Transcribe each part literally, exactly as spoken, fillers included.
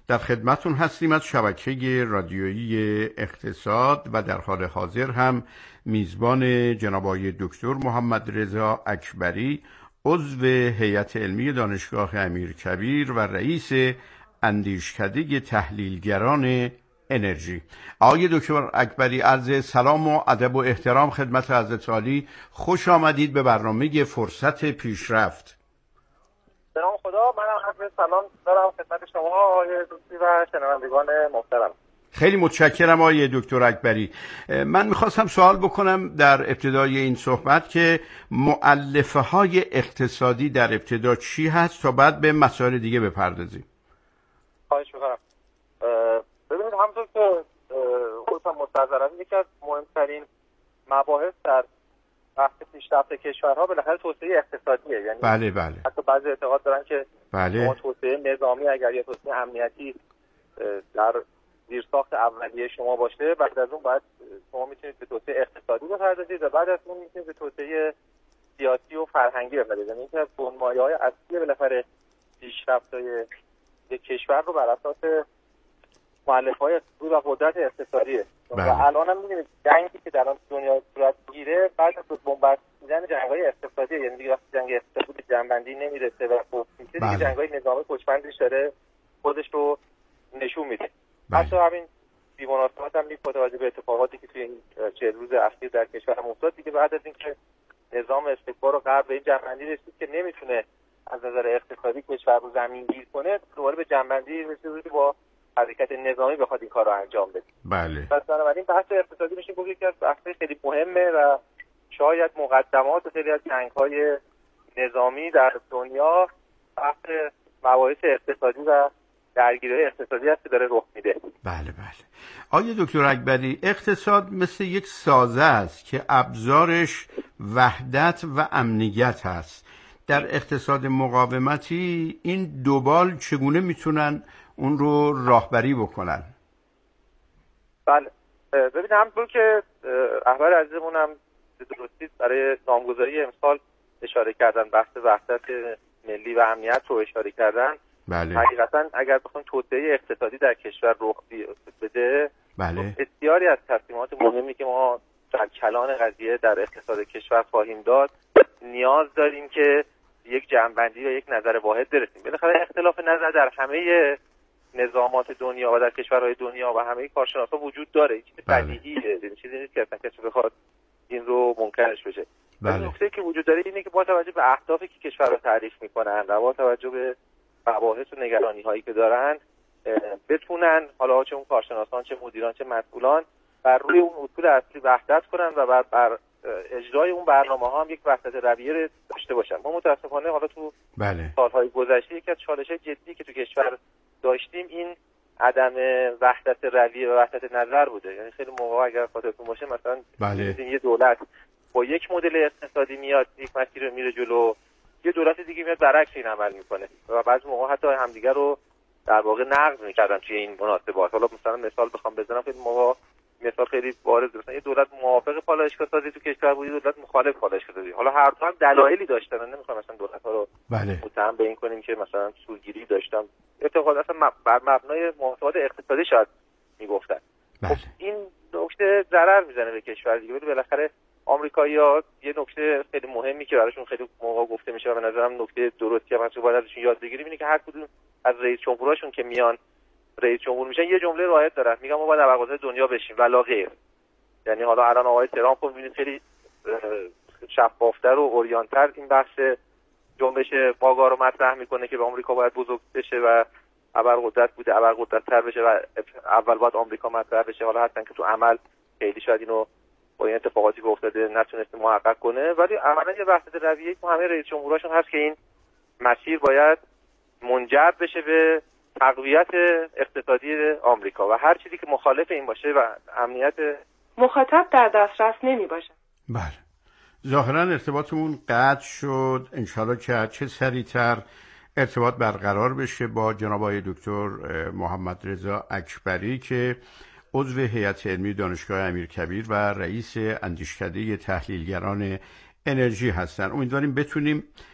در خدمتون هستیم از شبکه رادیویی اقتصاد و در حال حاضر هم میزبان جناب آقای دکتر محمد رضا اکبری، عضو هیئت علمی دانشگاه امیرکبیر و رئیس اندیشکده تحلیلگران انرژی. آقای دکتر اکبری، عرض سلام و ادب و احترام خدمت حضرت عالی. خوش آمدید به برنامه فرصت پیشرفت. سلام خدا، منم عرض سلام دارم خدمت شما آقای دوستی و شنوندگان محترم. خیلی متشکرم آقای دکتر اکبری. من میخواستم سوال بکنم در ابتدای این صحبت که مؤلفه های اقتصادی در ابتدا چی هست تا بعد به مسائل دیگه بپردازیم. خواهش میکنم. ببینید، همونطور که خودتان مستحضرن یکی از مهمترین مباحث در بحث پیشرفت کشورها بالاخره توسعه اقتصادیه. یعنی بله بله. حتی بعضی اعتقاد دارن که بله. توسعه نظامی اگر یا توسعه امنیتی در زیرساخت اولیه شما باشه، بعد از اون باید شما میتونید به توسعه اقتصادی بپردازید و بعد از اون میتونید به توسعه سیاسی و فرهنگی بپردازید. یعنی اینکه بنمایه‌های اصلی بالاخره پیشرفت‌های یک کشور رو بر اساس مؤلفه‌های اقتصادی و قدرت اقتصادیه. و الان هم می‌بینید جنگی که در دنیا صورت می‌گیره بعد از بمبارد شدن جنگ‌های اقتصادی، یعنی دیگه وقتی جنگ اقتصادی به جنبندی نمیرسه و خب دیگه جنگ‌های نظامی پشتبندش داره خودش رو نشون میده. حتی همین بی‌مناسبت هم با توجه به اتفاقاتی که توی این چهل روز اخیر در کشورم افتاد، دیگه بعد از اینکه نظام استکبار و غرب به این جنبندی رسید که نمیتونه از نظر اقتصادی کشور رو زمینگیر کنه، دوباره به جنبندی رسید که با حرکت نظامی بخواد این کار رو انجام بده. بله. پس بنابراین بحث اقتصادی میشه گفت یکی از بحث‌های خیلی مهمه و شاید مقدمات خیلی از جنگ‌های نظامی در دنیا بحث مباحث اقتصادی و درگیری اقتصادی هست که داره رخ میده. بله بله. آقای دکتر اکبری، اقتصاد مثل یک سازه است که ابزارش وحدت و امنیت هست. در اقتصاد مقاومتی این دوبال چگونه میتونن اون رو راهبری بکنن؟ بله، ببینید همونطور که احبار عزیزمون هم درستی برای نامگذاری امسال اشاره کردن، بحث وحدت ملی و امنیت رو اشاره کردن. بله. حقیقتا اگر بخوایم توسعه اقتصادی در کشور رخ بده، بله، بسیاری از تصمیمات مهمی که ما در کلان قضیه در اقتصاد کشور خواهیم داد نیاز داریم که یک جمع‌بندی و یک نظر واحد برسیم. بالاخره اختلاف نظر در همه نظامات دنیا و در کشورهای دنیا و همه کارشناسا وجود داره. چیز بدیهیه، چیزی نیست که اصلا کسی بخواد این رو منکرش بشه. بله. نکته که وجود داره اینه که با توجه به اهدافی که کشور رو تعریف میکنن و با توجه به مباحث و نگرانی هایی که دارن بتونن حالا چه اون کارشناسان، چه مدیران، چه مسئولان بر روی اون اصول اصلی وحدت کنن و بر, بر اجرای اون برنامه ها هم یک وحدت رویه داشته باشن. ما متاسفانه حالا تو بله. سالهای گذشته یکی از چالش‌های جدی که تو کشور داشتیم این عدم وحدت رویه و وحدت نظر بوده. یعنی خیلی موقع اگر خاطرتون باشه مثلا بله. یه دولت با یک مدل اقتصادی میاد یک مسیر رو میره جلو، یه دولت دیگه میاد برعکس این عمل میکنه و بعضی موقع حتی همدیگه رو در واقع نقض میکردن توی این مناسبات. حالا مثلا مثال بخوام بزنم، خیلی موقع مثال خیلی بارز مثلا یه دولت موافق پالایشگاه سازی تو کشور بود، دولت مخالف پالایشگاه سازی. حالا هر دو هم دلایلی داشتن، نمیخوام مثلا دولت‌ها رو بله. متهم به این کنیم که مثلا سوگیری داشتن، اعتقاد اصلا بر مبنای محاسبات اقتصادی شاید میگفتن. بله. خب این نکته ضرر میزنه به کشور دیگه. ولی بالاخره آمریکایی‌ها یه نکته خیلی مهمی که براشون خیلی موقع گفته میشه و به نظرم نکته درستی هم باید ازشون یاد بگیریم اینه که هر کدوم از رئیس جمهوراشون که میان رئیس جمهور میشن یه جمله رایت دارن، میگم ما باید ابرقدرت دنیا بشیم ولا غیر. یعنی حالا الان آقای ترامپ رو می‌بینید خیلی شفافتر و اوریانتر این بحث جنبش باگا رو مطرح میکنه که به آمریکا باید بزرگ بشه و ابرقدرت بوده ابرقدرت‌تر بشه و اول باید آمریکا مطرح بشه. حالا هستن که تو عمل خیلی شاید اینو با این اتفاقاتی که افتاده نتونسته محقق کنه، ولی عملاً یه وحدت رویه‌ای تو همه رئیس جمهوراشون هست که این مسیر باید منجر بشه به تقویت اقتصادی آمریکا و هر چیزی که مخالف این باشه و امنیت مخاطب در دسترس نمی باشه. بله، ظاهرا ارتباطمون قطع شد. انشالله که چه سریعتر ارتباط برقرار بشه با جناب آقای دکتر محمد رضا اکبری که عضو هیئت علمی دانشگاه امیرکبیر و رئیس اندیشکده تحلیلگران انرژی هستن. امیدواریم بتونیم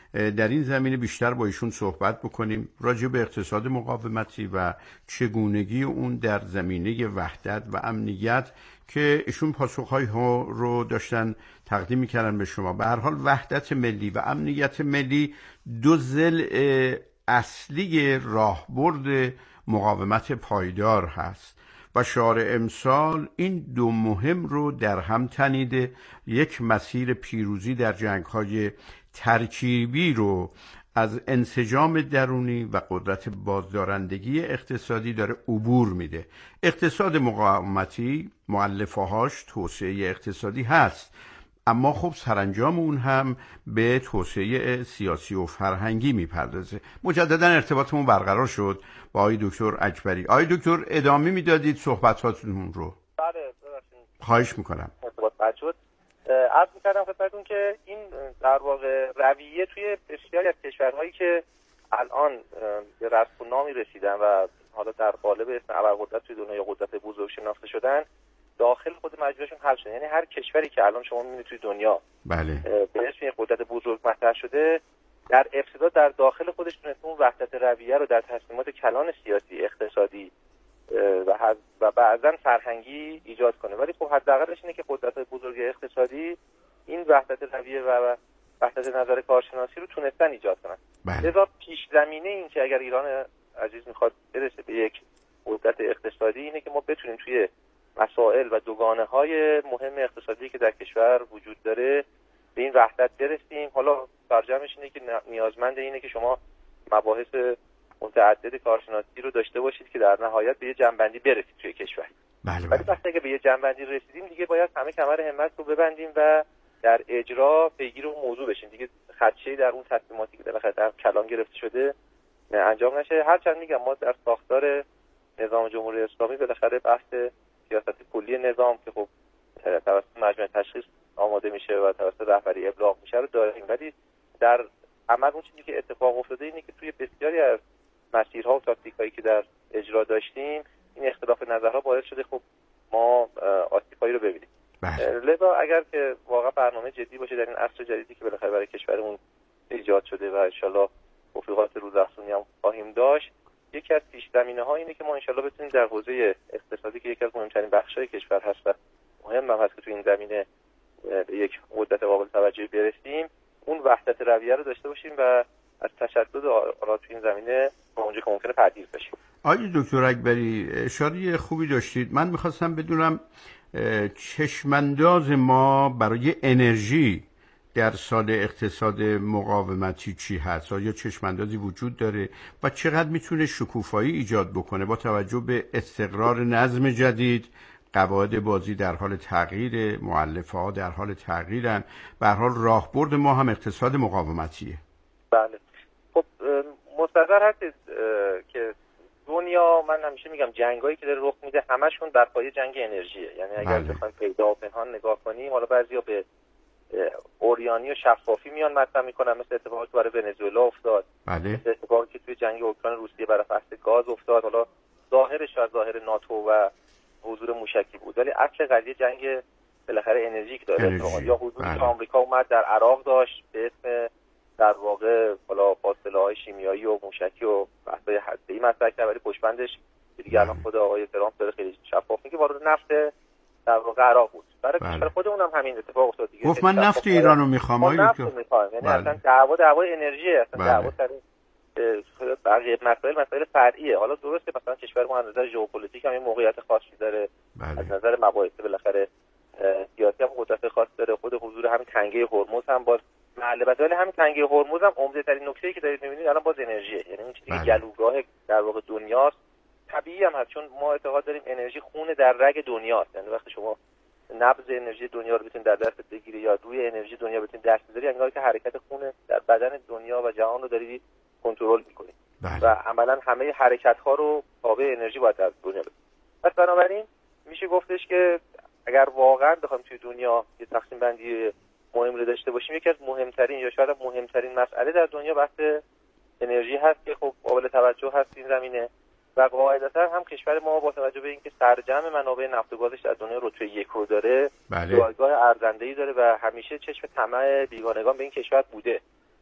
در این زمینه بیشتر با ایشون صحبت بکنیم راجع به اقتصاد مقاومتی و چگونگی اون در زمینه وحدت و امنیت که ایشون پاسخهای ها رو داشتن تقدیم میکردن به شما. به هر حال وحدت ملی و امنیت ملی دو ضلع اصلی راهبرد مقاومت پایدار هست و شعار امسال این دو مهم رو در هم تنیده، یک مسیر پیروزی در جنگ‌های ترکیبی رو از انسجام درونی و قدرت بازدارندگی اقتصادی داره عبور میده. اقتصاد مقاومتی مؤلفه‌هاش توسعه اقتصادی هست، اما خب سرانجام اون هم به توسعه سیاسی و فرهنگی میپردازه. مجددا ارتباطمون برقرار شد با آقای دکتر اکبری. آقای دکتر ادامه میدادید صحبتاتون رو؟ بله ببخشید. خواهش میکنم. ارتباط قطع شد. عرض میکردم خدمتتون که این در واقع رویه توی بسیاری از کشورهایی که الان به رسم و نامی رسیدن و حالا در قالب اسم ابرقدرت توی دنیا قدرت بزرگ شناخته شدن داخل خود مجموعهشون حل شده. یعنی هر کشوری که الان شما می‌بینید توی دنیا بله به اسم یک قدرت بزرگ مطرح شده در ابتدا در داخل خودش تونسته اون وحدت رویه رو در تصمیمات کلان سیاسی، اقتصادی و و بعضا فرهنگی ایجاد کنه. ولی خب حداقلش اینه که قدرت بزرگ اقتصادی این وحدت رویه و وحدت نظر کارشناسی رو تونستن ایجاد کنن. لذا پیش زمینه این که اگر ایران عزیز میخواد برسه به یک قدرت اقتصادی اینه که ما بتونیم توی مسائل و دوگانه‌های مهم اقتصادی که در کشور وجود داره به این وحدت برسیم. حالا ترجمه‌اش اینه که نیازمند اینه که شما مباحث متعدد کارشناسی رو داشته باشید که در نهایت به یه جنبندی برسید توی کشور. بله ولی وقتی که به یه جنبندی رسیدیم دیگه باید همه کمر همت رو ببندیم و در اجرا پیگیر اون موضوع بشیم. دیگه خدشه‌ای در اون تصمیماتی که بالاخره در کلان گرفته شده انجام نشه. هرچند میگم ما در ساختار نظام جمهوری اسلامی بالاخره بحث سیاست کلی نظام که خب توسط مجمع تشخیص آماده میشه و توسط رهبری ابلاغ میشه رو داریم، ولی در عمل اون چیزی که اتفاق افتاده اینه که توی بسیاری از مسیرها و تاکتیکایی که در اجرا داشتیم این اختلاف نظرها باعث شده خب ما آسیب‌هایی رو ببینیم. لذا اگر که واقعا برنامه جدی باشه در این عصر جدیدی که بالاخره برای کشورمون ایجاد شده و ان شاءالله توفیقات روزافزونی هم خواهیم داشت، یکی از پیش‌زمینه‌ها اینه که ما ان شاءالله بتونیم در حوزه اقتصادی که یکی از مهمترین بخش‌های کشور هست و مهم هم هست که تو این زمینه به یک مدت قابل توجهی برسیم، اون وحدت رویه رو داشته باشیم و از تشدد آرا تو این زمینه تا اونجا که ممکنه پرهیز بشیم. آقای دکتر اکبری اشاره خوبی داشتید. من می‌خواستم بدونم چشمانداز ما برای انرژی در سال اقتصاد مقاومتی چی هست؟ آیا چشماندازی وجود داره و چقدر میتونه شکوفایی ایجاد بکنه با توجه به استقرار نظم جدید، قواعد بازی در حال تغییر، مؤلفه‌ها در حال تغییرن، به هر حال راهبرد ما هم اقتصاد مقاومتیه. بله خب مستقر هست که دنیا، من همیشه میگم جنگایی که داره رخ میده همشون بر پایه جنگ انرژیه. یعنی اگر بله. بخوایم پیدا و پنهان نگاه کنیم، حالا بعضیا به اوریانی و شفافی میان مطرح میکنن، مثل اتفاقی که برای ونزوئلا افتاد، بله. مثل اتفاقی که توی جنگ اوکراین روسیه برای فصل گاز افتاد. حالا ظاهرش از ظاهر ناتو و حضور موشکی بود، ولی اصل قضیه جنگ بالاخره انرژیک داره. انرژی. یا حضوری که آمریکا اومد در عراق داشت به اسم در واقع حالا با سلاح‌های شیمیایی و موشکی و بحث‌های هسته‌ای مطرح کرد، ولی پشتبندش دیگه الان خود آقای ترامپ داره خیلی شفاف میگه وارد نفت در واقع عراق بود. برای کشور خودمون هم همین اتفاق افتاد دیگه. گفت من نفت ایرانو میخوام. ما نفت میخوایم، یعنی اصلا دعوا دعوای انرژی، اصلا دعوا سر بقیه مسائل مسائل فرعیه. حالا درسته مثلا کشور ما از نظر ژئوپلیتیک هم یه موقعیت خاصی داره، بله. از نظر مباحث بالاخره سیاسی هم قدرت خاص داره، خود حضور همین تنگه هرمز هم باز معلبت، ولی همین تنگه هرمز هم عمده ترین نکته‌ای که دارید می‌بینید الان باز انرژیه. یعنی اون چیزی که گلوگاه در واقع دنیاست. طبیعی هم هست چون ما اعتقاد داریم انرژی خون در رگ دنیاست. یعنی وقتی شما نبض انرژی دنیا رو بتونید در دست بگیری یا روی انرژی دنیا بتونید دست بذاری، انگار که حرکت خون در بدن دنیا و جهان رو دارید کنترل می‌کنید. و عملاً همه حرکت‌ها رو تابع انرژی باید در دنیا بشه. پس بنابراین میشه گفتش که اگر واقعاً بخوایم توی دنیا یه تقسیم بندی مهم رو داشته باشیم، یکی از مهمترین یا شاید مهمترین مسئله در دنیا بحث انرژی هست که خب قابل توجه هست این زمینه و قاعدتا هم کشور ما با توجه به اینکه سرجم منابع نفت و گازش در دنیا رتبه یک رو داره، بله. جایگاه ارزنده‌ای داره و همیشه چشم طمع بیگانگان به این کشور بوده.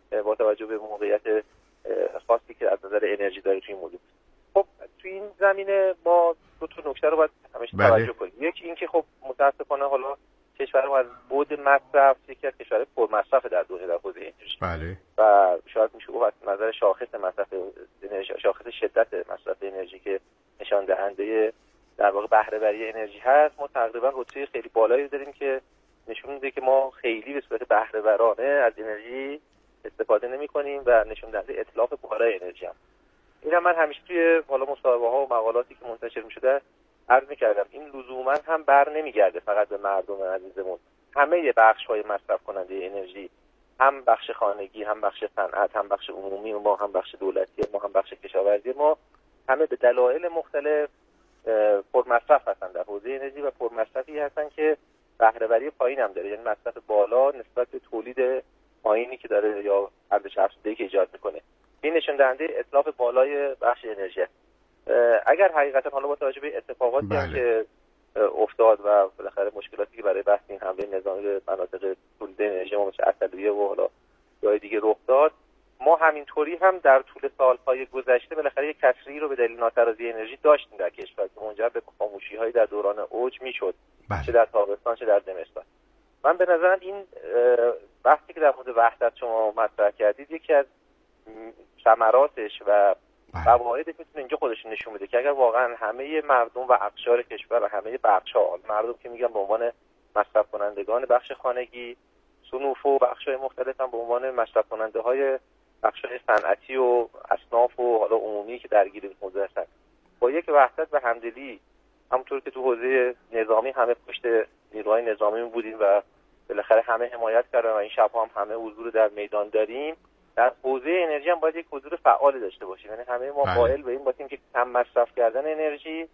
با توجه به موقعیت خاصی که از نظر انرژی داره توی این موضوع. خب توی این زمینه ما دو تا نکته رو باید همیشه بله. توجه کنیم. یکی اینکه خب متاسفانه حالا کشور ما از بود مصرف یکی از کشورهای پرمصرف در دنیا در حوزه انرژی. بله. و شاید میشه گفت از نظر شاخص مصرف انرژی، شاخص شدت مصرف انرژی که نشان دهنده در واقع بهره وری انرژی هست، ما تقریبا رتبه خیلی بالایی داریم که نشون میده که ما خیلی به صورت بهره ورانه از انرژی استفاده نمی‌کنیم و نشون دهنده اتلاف بالای انرژی هم. اینم من همیشه توی حالا مصاحبه‌ها و مقالاتی که منتشر می‌شده عرض می‌کردم، این لزوما هم بر نمیگرده فقط به مردم عزیزمون. همه بخش‌های مصرف کننده انرژی، هم بخش خانگی، هم بخش صنعت، هم بخش عمومی ما، هم بخش دولتی ما، هم بخش کشاورزی ما، همه به دلایل مختلف پرمصرف هستن در حوزه انرژی و پرمصرفی هستن که بهره وری پایین هم داره، یعنی مصرف بالا نسبت به تولید پایینی که داره یا ارزش افزوده که ایجاد میکنه. این نشون دهنده اتلاف بالای بخش انرژی. اگر حقیقتا حالا با توجه به اتفاقاتی بله. هم که افتاد و بالاخره مشکلاتی که برای بحث این حمله نظامی به مناطق تولید انرژی ما مثل عسلویه و حالا جای دیگه رخ داد، ما همینطوری هم در طول سالهای گذشته بالاخره یک کسری رو به دلیل ناترازی انرژی داشتیم در کشور که منجر به خاموشی‌های در دوران اوج میشد، بله. چه در تابستان چه در زمستان. من به نظرم این بحثی که در مورد وحدت شما مطرح کردید یکی از ثمراتش و فوایدش میتونه اینجا خودش نشون بده که اگر واقعا همه مردم و اقشار کشور و همه بخش‌ها، مردم که میگم به عنوان مصرف کنندگان بخش خانگی، صنوف و بخش‌های مختلف هم به عنوان مصرف کننده‌های بخش‌های صنعتی و اصناف و حالا عمومی که درگیر این موضوع هستن، با یک وحدت و همدلی، همونطور که تو حوزه نظامی همه پشت نیروهای نظامی بودیم و بالاخره همه حمایت کردن و این شب‌ها هم همه حضور در میدان داریم، در حوزه انرژی هم باید یک حضور فعال داشته باشیم. یعنی همه ما قائل به این باشیم که کم مصرف کردن انرژی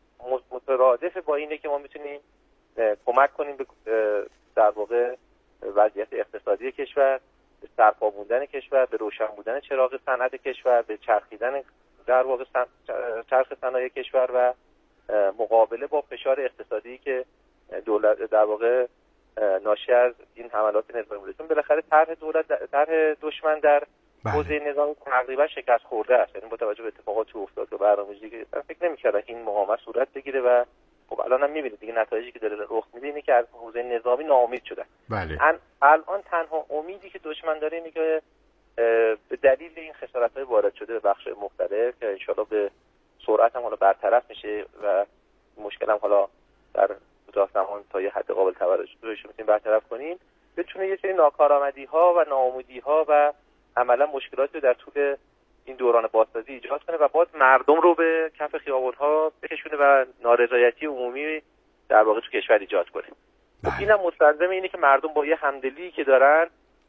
مترادف با اینه که ما میتونیم کمک کنیم به در واقع وضعیت اقتصادی کشور، به سرپا بودن کشور، به روشن بودن چراغ صنعت کشور، به چرخیدن در واقع چرخ صنایع کشور و مقابله با فشار اقتصادی که دولت در واقع ناشی از این حملات نظامی بوده. چون بالاخره طرح دولت طرح دشمن در حوزه نظامی تقریبا شکست خورده است. یعنی با توجه به اتفاقاتی که افتاد و برنامه‌ریزی که فکر نمی‌کردن این مقاومت صورت بگیره و خب الان هم می‌بینید دیگه نتایجی که داره رخ میده اینه که از حوزه نظامی ناامید شدن. بله. الان تنها امیدی که دشمن داره اینه که به دلیل این خسارت‌های وارد شده به بخش مختلف که ان شاءالله به سرعت هم حالا برطرف میشه و مشکل هم حالا در کوتاه زمان تا یه حد قابل توجهش میتونیم برطرف کنیم، بتونه یه سری ناکارآمدی‌ها و ناامیدی‌ها و عملا مشکلاتی رو در طول این دوران بازسازی ایجاد کنه و باز مردم رو به کف خیابان‌ها بکشونه و نارضایتی عمومی در واقع تو کشور ایجاد کنه. بله. خب اینم مستلزم اینه که مردم با یه همدلی که دارن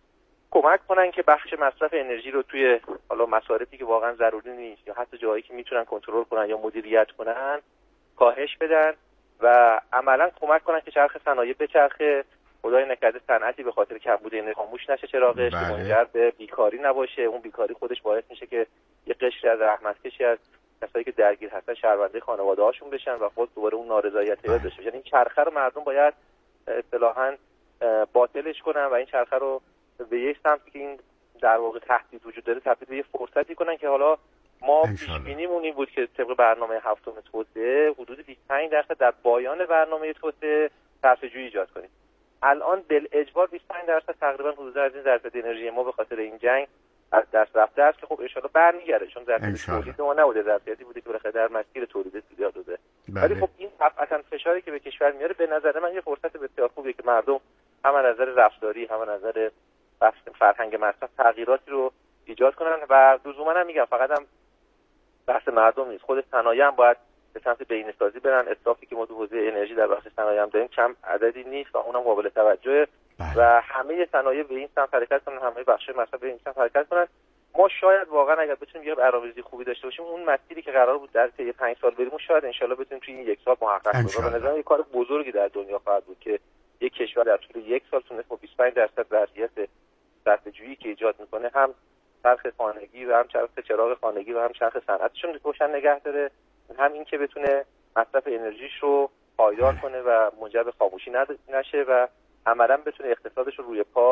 کمک کنن که بخش مصرف انرژی رو توی حالا مصارفی که واقعا ضروری نیست یا حتی جایی که میتونن کنترل کنن یا مدیریت کنن کاهش بدن و عملا کمک کنن که چرخ صنایع بچرخه، خدای نکرده صنعتی به خاطر کمبود انرژی خاموش نشه چراغش، بله. منجر به بیکاری نباشه. اون بیکاری خودش باعث میشه که یه قشری از زحمتکشی از کسایی که درگیر هستن شهرونده خانواده هاشون بشن و خود دوباره اون نارضایتی رو داشته. یعنی این چرخه رو مردم باید اصطلاحاً باطلش کنن و این چرخه رو به یک سمتی که این در واقع تهدید وجود داره تبدیل به یه فرصتی کنن که حالا ما پیش بینیمون این بود که طبق برنامه هفتم توسعه حدود بیست و پنج درصد در پایان برنامه توسعه صرفه‌جویی ایجاد کنیم. الان بالاجبار بیست و پنج درصد تقریبا حدود از این درصد انرژی ما به خاطر این جنگ از دست رفته است که خب ان شاءالله برمیگرده، چون درصد تولید ما نبوده، ظرفیتی بوده که بالاخره در مسیر تولید زیاد بوده. ولی خب این طبعا فشاری که به کشور میاره به نظر من یه فرصت بسیار خوبیه که مردم هم از نظر رفتاری هم از نظر فرهنگ مصرف تغییراتی رو ایجاد کنن و لزوما هم میگم فقط هم بحث مردم نیست، خود صنایع هم باید به سمت بین‌سازی برن. اصرافی که ما تو حوزه انرژی در بخش صنایع هم داریم کم عددی نیست و اونم قابل توجهه و همه صنایع به این سمت حرکت کنن، همه بخش مصرف به این سمت حرکت کنن. ما شاید واقعا اگر بتونیم یه برنامه‌ریزی خوبی داشته باشیم اون مسیری که قرار بود در طی پنج سال بریم شاید ان شاءالله بتونیم توی این یک سال محقق کنیم. به نظر من یه کار بزرگی در دنیا خواهد بود که یک کشور در طول یک سال تونست با بیست و پنج درصد ظرفیت صرفه‌جویی که ایجاد میکنه هم چرخ خانگی و هم چرخ چراغ خانگی و هم چرخ صنعتشون روشن نگه داره، هم این که بتونه مصرف انرژیش رو پایدار کنه و منجر به خاموشی نشه و عملاً بتونه اقتصادش رو روی پا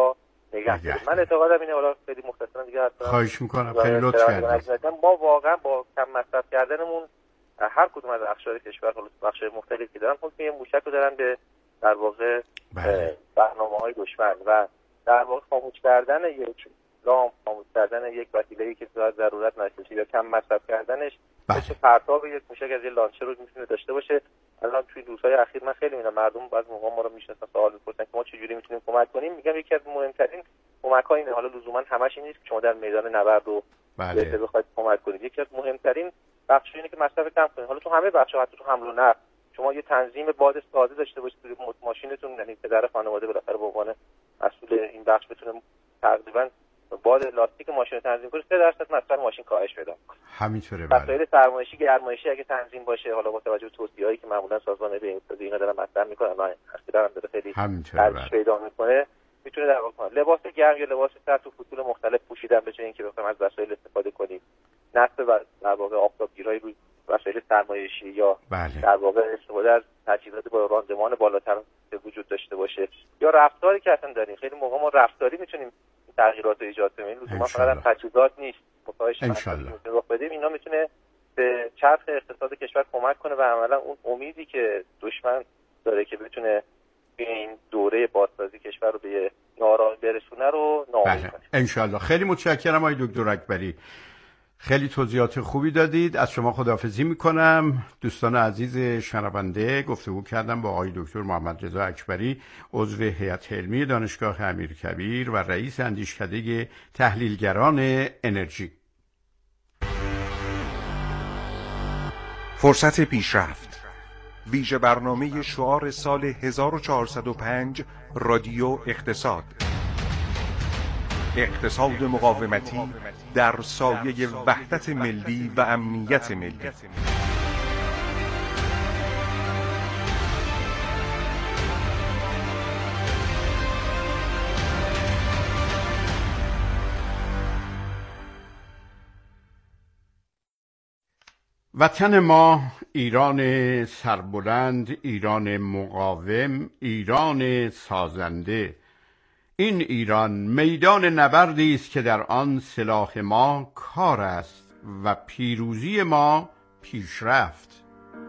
نگه داریم. من اعتقادم اینه، حالا خیلی مختصرا دیگه حتما خواهش میکنم، خیلی لطف کردید. ما واقعا با کم مصرف کردنمون هر کدوم از اقشار کشور، حالا بخش مختلفی که دارن، حکم یه موشک رو دارن به در واقع برنامه‌های دشمن و در واقع خاموش کردن یک لامپ، خاموش کردن یک وسیله‌ای که ضرورت نشه یا کم مصرف کردنش مثل پرتاب یک موشک از یه لانچر رو میتونه داشته باشه. الان توی روزهای اخیر من خیلی میبینم مردم بعضی موقع ما رو میشناسن، سوال میپرسن که ما چجوری میتونیم کمک کنیم. میگم یکی از مهمترین کمک‌ها اینه، حالا لزوما همش این نیست که شما در میدان نبرد رو بله. بخواید کمک کنید. یکی از مهمترین بخش اینه که مصرف کم کنید. حالا تو همه بخش‌ها، حتی تو حمل و نقل، شما یه تنظیم باد ساده داشته باشید توی ماشینتون، یعنی پدر خانواده بالاخره به عنوان مسئول این بخش بتونه تقریبا باد لاستیک ماشین تنظیم کنه، سه درصد مصرف ماشین کاهش پیدا کنه. همینطوره. بله. وسایل سرمایشی گرمایشی اگه تنظیم باشه، حالا با توجه به توصیه‌هایی که معمولا سازمان بهداشت اینا دارن مطرح میکنن، من اصلا هم داره خیلی ترجیح پیدا میکنه، میتونه در واقع لباس گرم یا لباس سرد تو فصول مختلف پوشیدن به جای اینکه بخوایم از وسایل استفاده کنیم. نصب در واقع آفتابگیرای روی وسایل سرمایشی یا بله. در واقع استفاده از تجهیزات با راندمان بالاتر که وجود داشته باشه، یا رفتاری که اصلا داریم. خیلی موقع ما رفتاری میتونیم تغییرات رو ایجاد کنیم، لزوما فقط تجهیزات نیست، متعاش رخ بدیم. اینا میتونه به چرخ اقتصاد کشور کمک کنه و عملا اون امیدی که دشمن داره که بتونه این دوره بازسازی کشور رو به ناراضی برسونه رو ناامید کنه. ان شاءالله. خیلی متشکرم آقای دکتر اکبری، خیلی توضیحات خوبی دادید. از شما خداحافظی میکنم. دوستان عزیز شنونده، گفتگو کردم با آقای دکتر محمد رضا اکبری، عضو هیئت علمی دانشگاه امیرکبیر و رئیس اندیشکده تحلیلگران انرژی. فرصت پیشرفت، ویژه برنامه شعار سال هزار و چهارصد و پنج رادیو اقتصاد. اقتصاد مقاومتی در سایه وحدت ملی و امنیت ملی. وطن ما ایران سربلند، ایران مقاوم، ایران سازنده. این ایران میدان نبردی است که در آن سلاح ما کار است و پیروزی ما پیشرفت.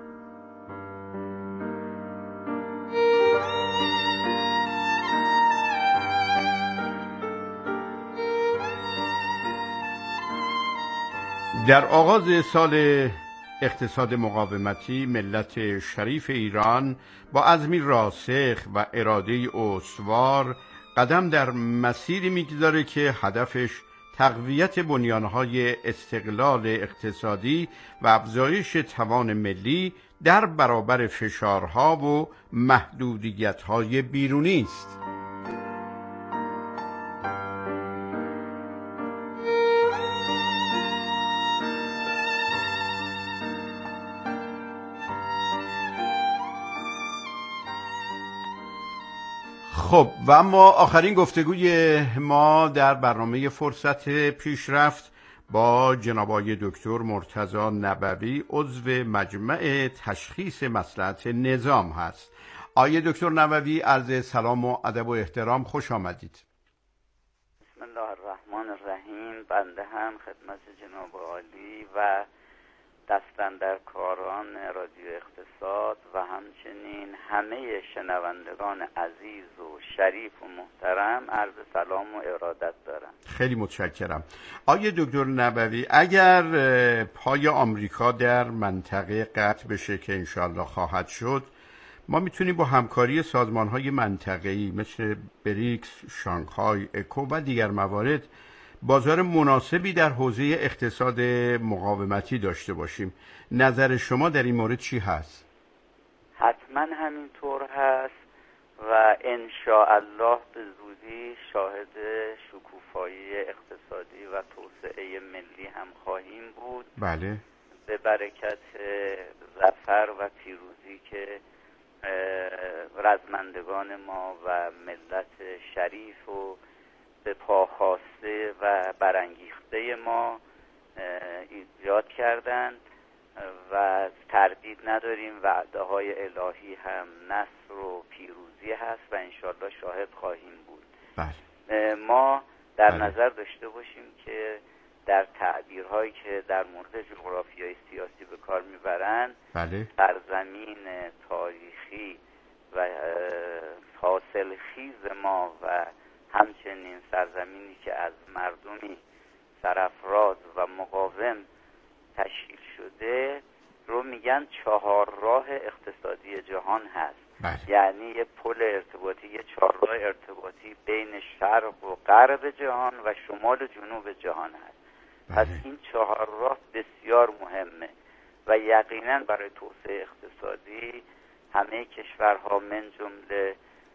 در آغاز سال اقتصاد مقاومتی، ملت شریف ایران با عزمی راسخ و اراده استوار قدم در مسیری میگذاره که هدفش تقویت بنیانهای استقلال اقتصادی و افزایش توان ملی در برابر فشارها و محدودیت‌های بیرونی است. خب و اما آخرین گفتگوی ما در برنامه فرصت پیشرفت با جناب آقای دکتر مرتضی نبوی، عضو مجمع تشخیص مصلحت نظام هست. آقای دکتر نبوی، عرض سلام و ادب و احترام، خوش آمدید. بسم الله الرحمن الرحیم. بنده هم خدمت جناب عالی و دستاندرکاران رادیو اقتصاد و همچنین همه شنوندگان عزیز و شریف و محترم عرض سلام و ارادت دارم. خیلی متشکرم. آقای دکتر نبوی، اگر پای آمریکا در منطقه قطع بشه که انشالله خواهد شد، ما میتونیم با همکاری سازمان‌های منطقه‌ای مثل بریکس، شانگهای، اکو و دیگر موارد بازار مناسبی در حوزه اقتصاد مقاومتی داشته باشیم. نظر شما در این مورد چی هست؟ حتما همینطور هست و ان شاء الله به زودی شاهد شکوفایی اقتصادی و توسعه ملی هم خواهیم بود. بله. به برکت ظفر و پیروزی که رزمندگان ما و ملت شریف و به پاخواسته و برانگیخته ما ایجاد کردند و تردید نداریم وعده های الهی هم نصر و پیروزی هست و انشالله شاهد خواهیم بود. بله. ما در بله. نظر داشته باشیم که در تعبیرهایی که در مورد جغرافیای سیاسی به کار میبرن بله. سرزمین تاریخی و حاصلخیز ما و همچنین سرزمینی که از مردمی سرافراز و مقاوم تشکیل شده رو میگن چهار راه اقتصادی جهان هست. بله. یعنی یه پل ارتباطی، یه چهارراه ارتباطی بین شرق و غرب جهان و شمال و جنوب جهان هست. بله. پس این چهار راه بسیار مهمه و یقینا برای توسعه اقتصادی همه کشورها من جمله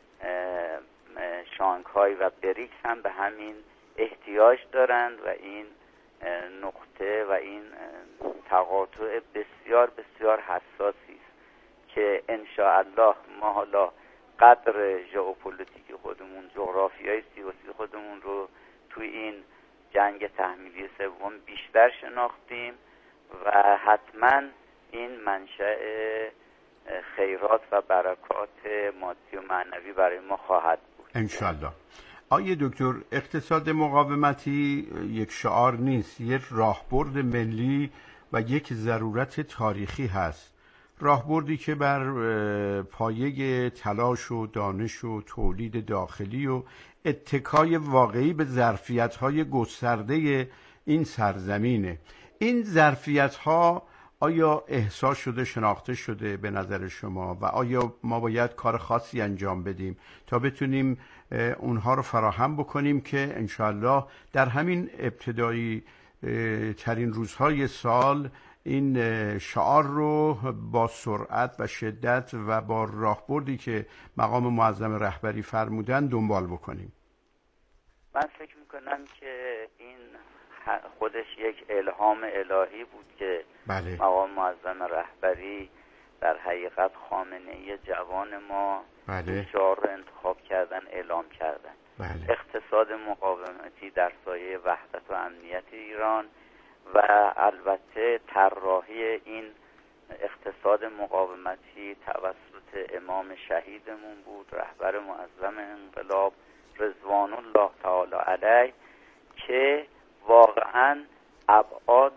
شانگهای و بریکس هم به همین احتیاج دارند و این نقطه و این تقاطع بسیار بسیار حساسی است که انشاءالله ما حالا قدر ژئوپلیتیک خودمون، جغرافیای سیاسی خودمون رو توی این جنگ تحمیلی سوم بیشتر شناختیم و حتما این منشأ خیرات و برکات مادی و معنوی برای ما خواهد بود انشالله. آیه دکتر، اقتصاد مقاومتی یک شعار نیست، یک راهبرد ملی و یک ضرورت تاریخی هست. راهبردی که بر پایه تلاش و دانش و تولید داخلی و اتکای واقعی به ظرفیت‌های گسترده این سرزمینه. این ظرفیت‌ها آیا احساس شده، شناخته شده به نظر شما و آیا ما باید کار خاصی انجام بدیم تا بتونیم اونها رو فراهم بکنیم که انشالله در همین ابتدایی ترین روزهای سال این شعار رو با سرعت و شدت و با راهبردی که مقام معظم رهبری فرمودن دنبال بکنیم؟ من فکر میکنم که این خودش یک الهام الهی بود که بله. مقام معظم رهبری در حقیقت خامنه‌ای جوان ما بله. این شعار رو انتخاب کردن، اعلام کردن. بله. اقتصاد مقاومتی در سایه وحدت و امنیت ایران و البته طراحی این اقتصاد مقاومتی توسط امام شهیدمون بود، رهبر معظم انقلاب رضوان الله تعالی علیه، که واقعا ابعاد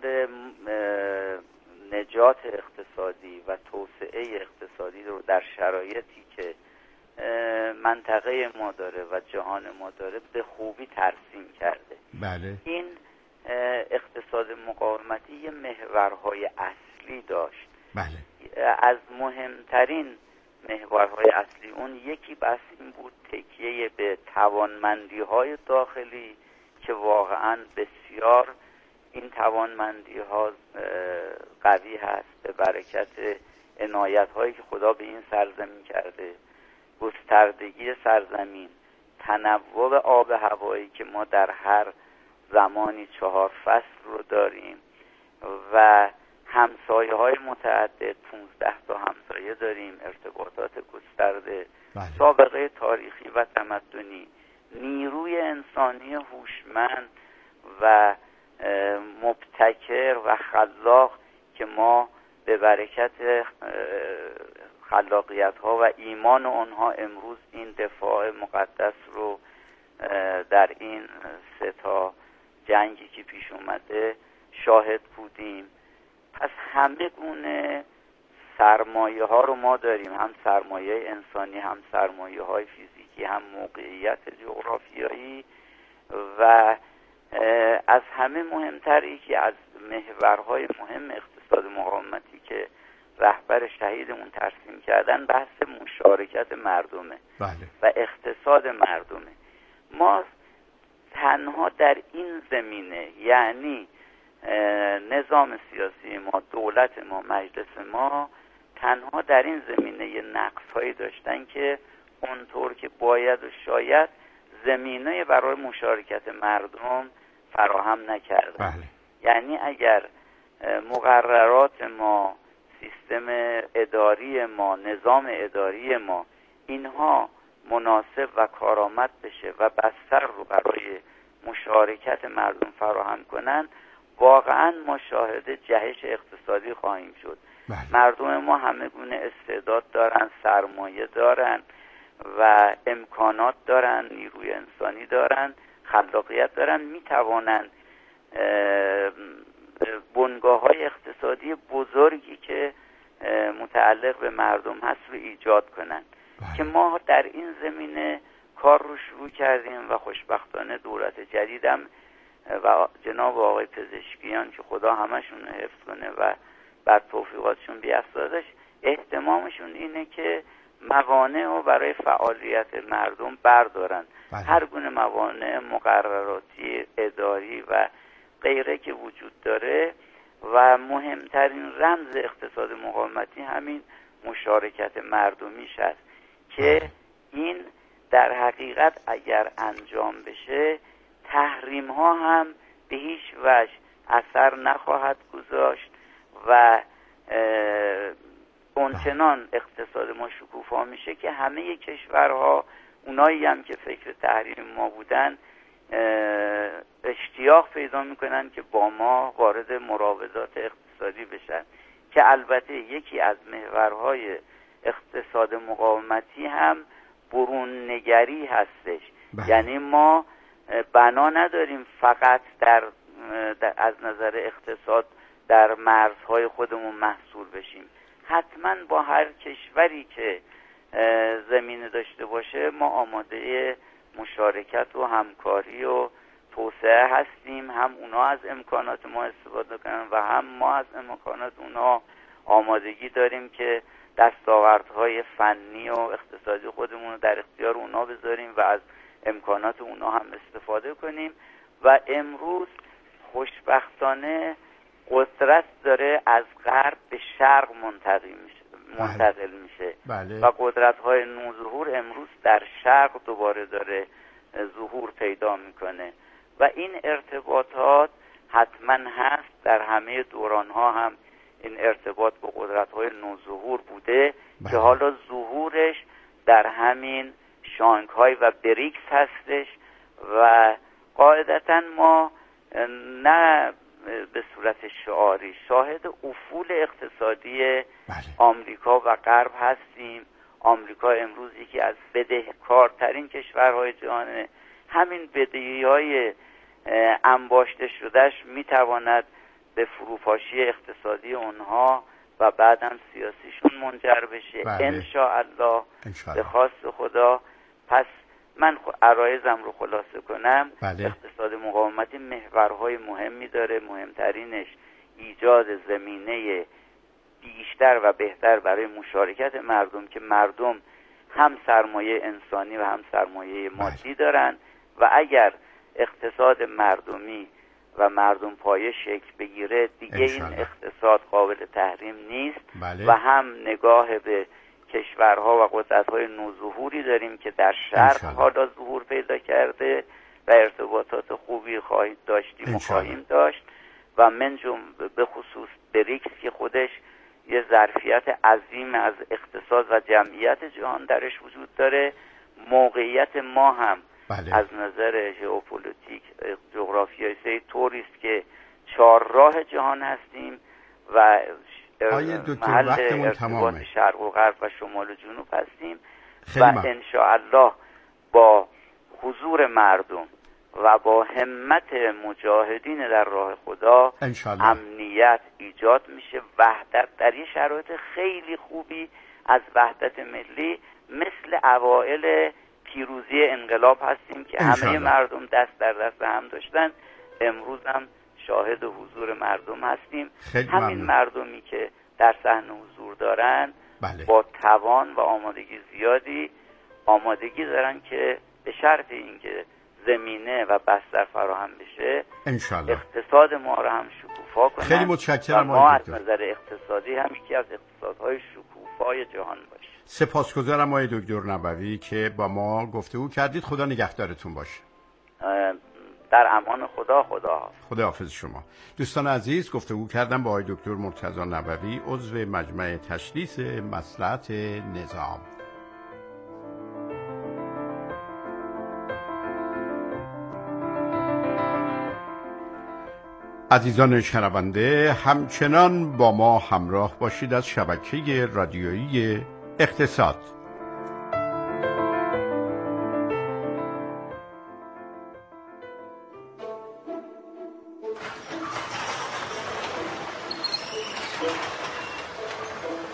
نجات اقتصادی و توسعه اقتصادی رو در شرایطی که منطقه ما داره و جهان ما داره به خوبی ترسیم کرده. بله. این اقتصاد مقاومتی یه محورهای اصلی داشت. بله. از مهمترین محورهای اصلی اون یکی بس این بود تکیه به توانمندی های داخلی که واقعا بسیار این توانمندی ها قوی هست به برکت عنایت هایی که خدا به این سرزمین کرده، گستردگی سرزمین، تنوع آب هوایی که ما در هر زمانی چهار فصل رو داریم و همسایه های متعدد، پونزده تا همسایه داریم، ارتباطات گسترده، بله. سابقه تاریخی و تمدنی، نیروی انسانی هوشمند و مبتکر و خلاق که ما به برکت خلاقیت ها و ایمان اونها امروز این دفاع مقدس رو در این سه تا جنگی که پیش اومده شاهد بودیم. پس همه گونه سرمایه ها رو ما داریم، هم سرمایه انسانی، هم سرمایه های فیزیکی، هم موقعیت جغرافیایی و از همه مهمتر یکی از محورهای مهم اقتصاد مقاومتی که رهبر شهیدمون ترسیم کردن بحث مشارکت مردمه. بله. و اقتصاد مردمه. ما تنها در این زمینه، یعنی نظام سیاسی ما، دولت ما، مجلس ما، تنها در این زمینه یه نقص‌هایی داشتن که اونطور که باید و شاید زمینه برای مشارکت مردم فراهم نکردن. بله. یعنی اگر مقررات ما، سیستم اداری ما، نظام اداری ما اینها مناسب و کارآمد بشه و بستر رو برای مشارکت مردم فراهم کنن، واقعا ما شاهد جهش اقتصادی خواهیم شد. بله. مردم ما همه گونه استعداد دارن، سرمایه دارن و امکانات دارن، نیروی انسانی دارن، خلاقیت دارن، میتوانند بنگاه‌های اقتصادی بزرگی که متعلق به مردم هست رو ایجاد کنن که ما در این زمینه کار رو شروع کردیم و خوشبختانه دولت جدیدم و جناب آقای پزشکیان که خدا همشون رو حفظ کنه و بر توفیقاتشون بی‌افزایش، اهتمامشون اینه که موانع رو برای فعالیت مردم بردارن. بله. هر گونه موانع مقرراتی، اداری و غیره که وجود داره و مهمترین رمز اقتصاد مقاومتی همین مشارکت مردمیش است که این در حقیقت اگر انجام بشه تحریم ها هم به هیچ وجه اثر نخواهد گذاشت و اونچنان اقتصاد ما شکوفا میشه که همه کشورها، اونایی هم که فکر تحریم ما بودن، اشتیاق پیدا میکنن که با ما وارد مراودات اقتصادی بشن که البته یکی از محورهای اقتصاد مقاومتی هم برون نگری هستش. بله. یعنی ما بنا نداریم فقط در, در از نظر اقتصاد در مرزهای خودمون محصور بشیم. حتما با هر کشوری که زمینه داشته باشه ما آماده مشارکت و همکاری و توسعه هستیم، هم اونا از امکانات ما استفاده کنن و هم ما از امکانات اونا آمادگی داریم که دستاوردهای فنی و اقتصادی خودمون رو در اختیار اونا بذاریم و از امکانات اونا هم استفاده کنیم. و امروز خوشبختانه قدرت داره از غرب به شرق منتقل میشه منتقل میشه بله. و قدرت‌های نوظهور امروز در شرق دوباره داره ظهور پیدا میکنه و این ارتباطات حتما هست. در همه دوران‌ها هم این ارتباط با قدرت‌های نوظهور بوده بله. که حالا ظهورش در همین شانگهای و بریکس هستش و قاعدتاً ما نه به صورت شعاری شاهد افول اقتصادی بله. آمریکا و غرب هستیم. آمریکا امروز یکی از بدهکارترین کشورهای جهانه. همین بدهی‌های انباشته شدهش میتواند به فروپاشی اقتصادی اونها و بعدم سیاسیشون منجر بشه بله. انشاءالله به خواست خدا. پس من عرایزم رو خلاصه کنم بله. اقتصاد مقاومتی محورهای مهمی داره، مهمترینش ایجاد زمینه بیشتر و بهتر برای مشارکت مردم که مردم هم سرمایه انسانی و هم سرمایه مادی دارن و اگر اقتصاد مردمی و مردم پایه شکل بگیره دیگه این اقتصاد قابل تحریم نیست بله. و هم نگاه به کشورها و قدرت‌های نوظهوری داریم که در شرق حالا ظهور پیدا کرده و ارتباطات خوبی خواهید داشتیم و خواهیم داشت و من جمله به خصوص بریکس که خودش یه ظرفیت عظیم از اقتصاد و جمعیت جهان درش وجود داره. موقعیت ما هم بله. از نظر ژئوپلیتیک جغرافیایی طوری است که چهارراه جهان هستیم و محل ارتباط شرق و غرب و شمال و جنوب هستیم و انشاءالله با حضور مردم و با همت مجاهدین در راه خدا انشالله. امنیت ایجاد میشه، وحدت در یه شرایط خیلی خوبی از وحدت ملی مثل اوائل پیروزی انقلاب هستیم که انشالله. همه مردم دست در دست هم داشتن. امروز هم شاهد حضور مردم هستیم. همین ممنون. مردمی که در صحنه حضور دارن بله. با توان و آمادگی زیادی آمادگی دارن که به شرط اینکه زمینه و بستر فراهم بشه انشالله اقتصاد ما رو هم شکوفا کنن. خیلی متشکرم. ما از نظر اقتصادی هم یکی از اقتصادهای شکوفای جهان باشه. سپاسگزارم آقای دکتر نبوی که با ما گفتگو کردید. خدا نگهدارتون باشه. در امان خدا. خدا خدا حافظ شما. دوستان عزیز، گفتگو کردم با آقای دکتر مرتضی نبوی، عضو مجمع تشخیص مصلحت نظام. عزیزان شنونده، همچنان با ما همراه باشید از شبکه رادیویی اقتصاد.